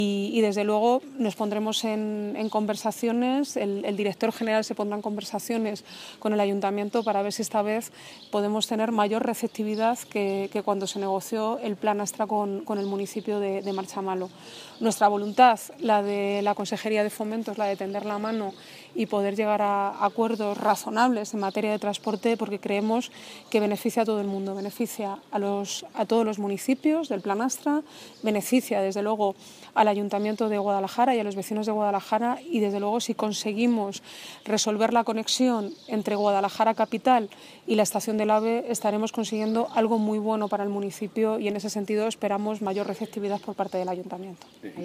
Y desde luego nos pondremos en conversaciones, el director general se pondrá en conversaciones con el ayuntamiento para ver si esta vez podemos tener mayor receptividad que cuando se negoció el plan Astra con el municipio de Marchamalo. Nuestra voluntad, la de la Consejería de Fomento, es la de tender la mano y poder llegar a acuerdos razonables en materia de transporte, porque creemos que beneficia a todo el mundo, beneficia a todos los municipios del plan Astra, beneficia desde luego al Ayuntamiento de Guadalajara y a los vecinos de Guadalajara, y desde luego si conseguimos resolver la conexión entre Guadalajara capital y la estación del AVE estaremos consiguiendo algo muy bueno para el municipio, y en ese sentido esperamos mayor receptividad por parte del Ayuntamiento.